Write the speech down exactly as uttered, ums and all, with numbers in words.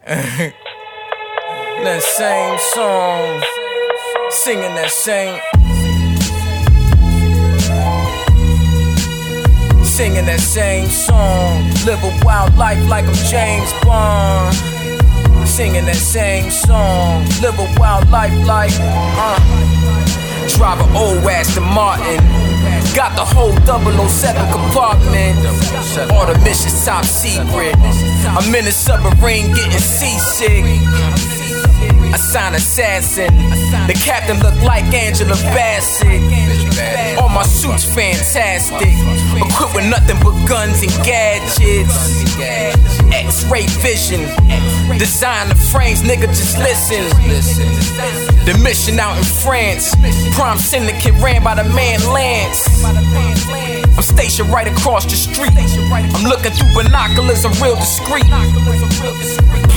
That same song, singing that same, singing that same song. Live a wild life like I'm James Bond. Singing that same song. Live a wild life like, uh. Drive an old Aston Martin. Got the whole double oh seven compartment. All the missions top secret. I'm in a submarine getting seasick. I sign assassin. The captain look like Angela Bassett. All my suits fantastic. Equipped with nothing but guns and gadgets. X-ray vision. Design the frames, nigga, just listen. The mission out in France. Prime syndicate ran by the man Lance. I'm stationed right across the street. I'm looking through binoculars, I'm real discreet.